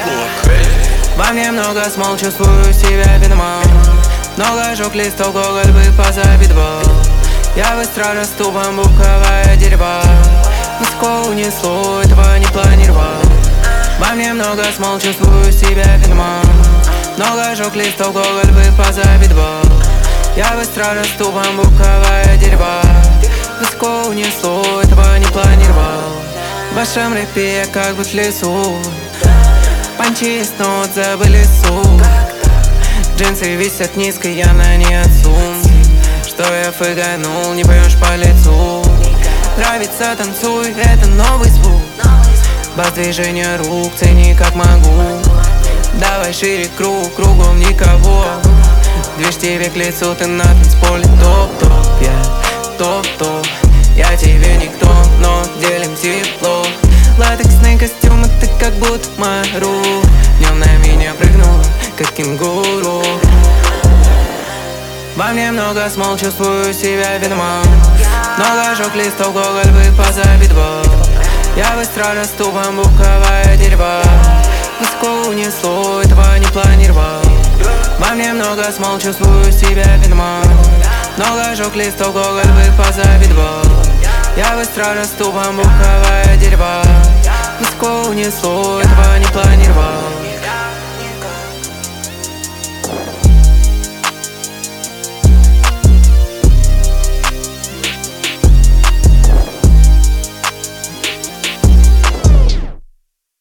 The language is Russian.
Во мне много смол, чувствую себя виноват. Много жёг листов, гоголь бы позавидовал. Я быстро расту, бамбуковое дерево. Высоко унесло, этого не планировал. Во мне много смол, чувствую себя виноват. Много жёг листов, гоголь бы позавидовал. Я быстро расту, бамбуковое дерево. Высоко унесло, этого не планировал. В вашем рэпе я как бы в лесу. Панчи есть, но вот забыли суть. Джинсы висят низко, я на не отсун. Что я фыганул, не поймешь по лицу. Нравится, танцуй, это новый звук. Бас движения рук, цени как могу. Давай шире круг, кругом никого. Движ тебе к лицу, ты на танцполе топ-топ. Я топ-топ, я тебе никто, но делим тепло. Латексные костюмы, ты как будто Мару. Днем на меня прыгнула, как кенгуру. Во мне много смол, чувствую себя виноват. Много жёг листов, гоголь бы позавидовал. Я быстро расту, бамбуковое дерево. Высоко унесло, этого не планировал. Во мне много смол, чувствую себя виноват. Много жёг листов, гоголь бы позавидовал. Я быстро расту, бамбуковое дерево. Высоко унесло, этого